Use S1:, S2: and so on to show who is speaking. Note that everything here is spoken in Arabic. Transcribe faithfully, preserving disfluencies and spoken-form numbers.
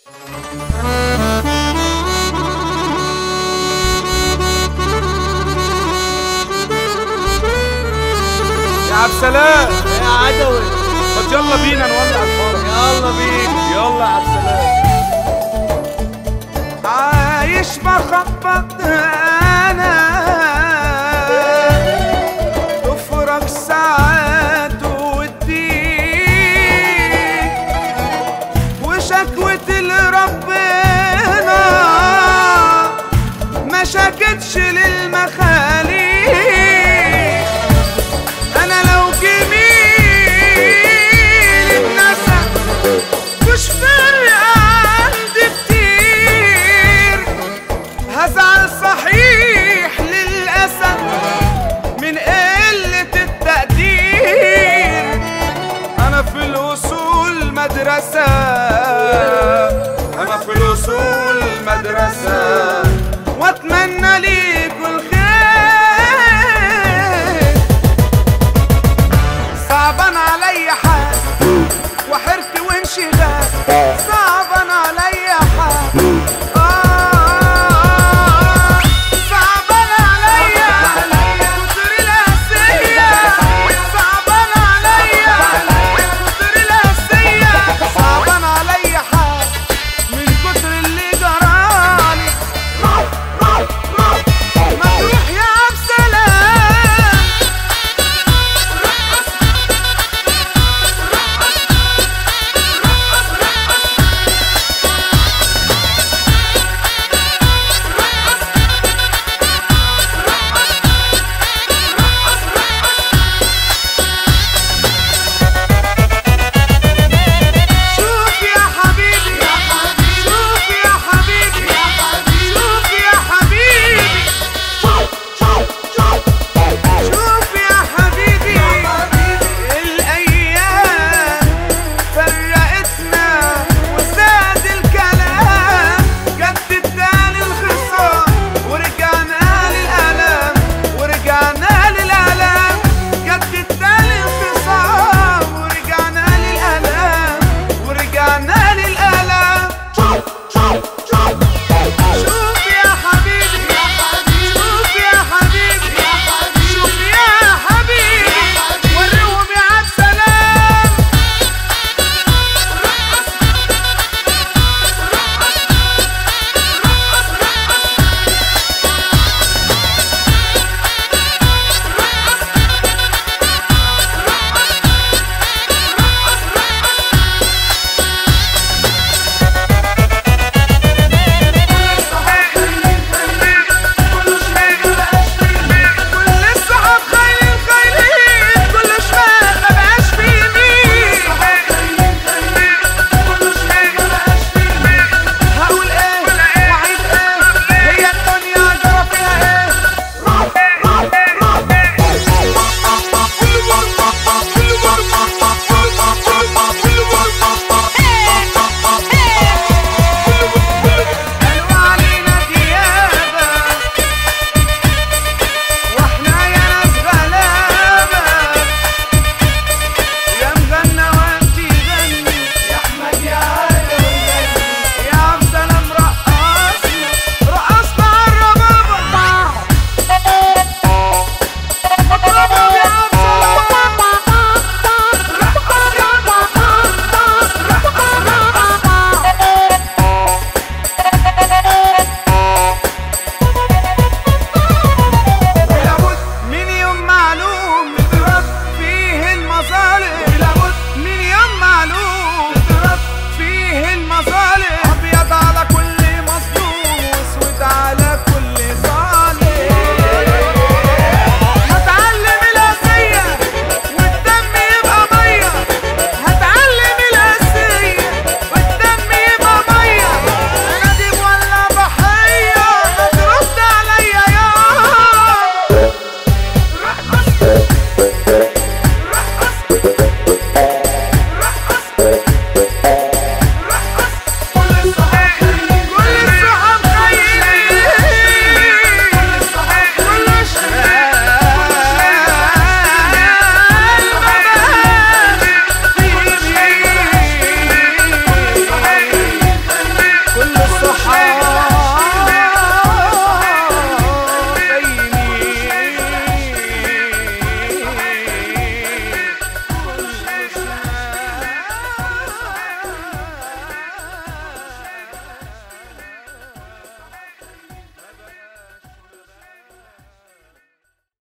S1: يا عبد السلام
S2: يا عدوي،
S1: طب يلا بينا نولع الفرح.
S2: يلا بينا.
S1: يلا يا عبد السلام. عايش بخبط انا تفرج ساعات وتديك وشكوتي لربنا ما شكتش للمخاليق. انا لو جميل اتنسى مش فارقة عندي كتير. هزعل صحيح للأسف من قلة التقدير. أنا في الوصول مدرسة، أنا في الوصول مدرسة، وأتمنى ليكوا الخير. صعبان علي حال وحرت وانشغال.